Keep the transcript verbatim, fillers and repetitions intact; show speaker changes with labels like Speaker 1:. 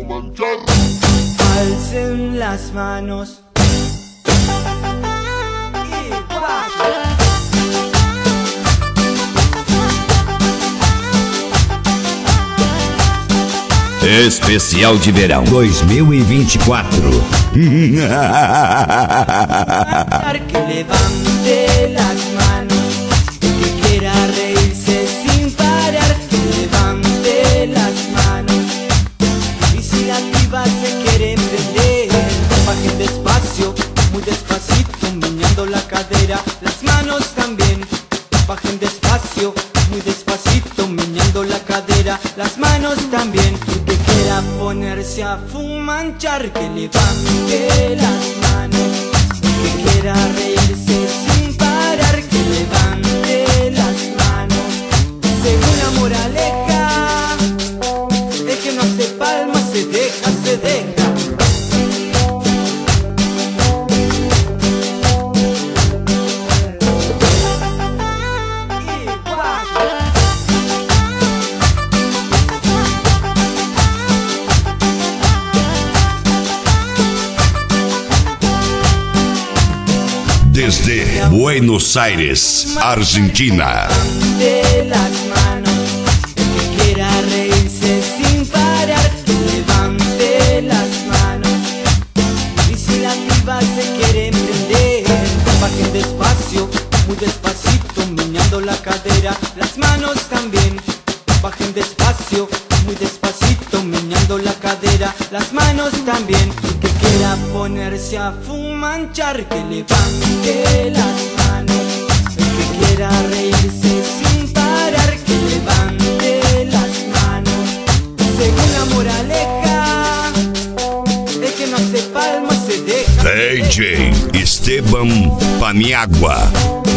Speaker 1: fumanchar.
Speaker 2: Alcen las manos.
Speaker 3: Especial de verão dois mil e vinte e quatro.
Speaker 2: Que levante las manos, que quiera reírse sin parar, que levante las manos. Y si la piba se quiere prender, bajen despacio, muy despacito, meneando la cadera, las manos también. Bajen despacio, muy despacito, meneando la cadera, las manos también. Que quiera ponerse a fumanchar, que levante las manos. Que quiera reírse sin parar, que levante las manos. Según la moraleja, el que no hace palmas se deja, se deja.
Speaker 3: Desde Buenos Aires, Argentina.
Speaker 2: De las manos, el que quiera reírse sin parar, que levante las manos. Y si la piba se quiere prender, bajen despacio, muy despacito, meneando la cadera, las manos también. Bajen despacio, muy despacito, meneando la cadera, las manos también. El que quiera ponerse a fumanchar, que levante las manos. El que quiera reírse sin parar, que levante las manos. Según la moraleja, el que no hace palmas se deja.
Speaker 3: D J Esteban Paniagua.